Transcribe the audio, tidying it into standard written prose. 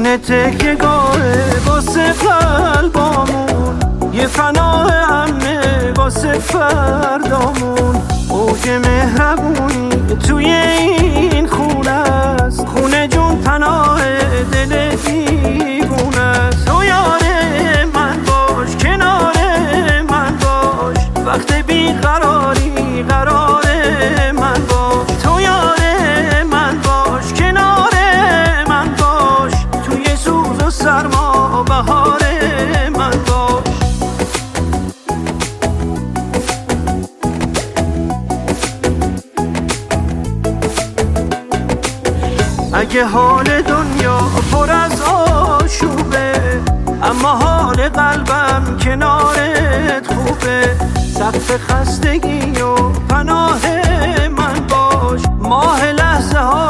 خونه تکه گاهه واسه قلبامون، یه پناه امنه واسه فردامون. اوج مهربونی توی این خونه است، خونه جون پناه دل دیوونه است. تو یار من باش، کنار من باش، وقت بیقراری قرار من باش. تو یار من باش، کنار من باش، توی سوز و سرما بهار من باش. اگه حال دنیا پر از آشوبه، اما حال قلبم کنارت خوبه. سقف خستگی و پناه من باش، ماه لحظه ها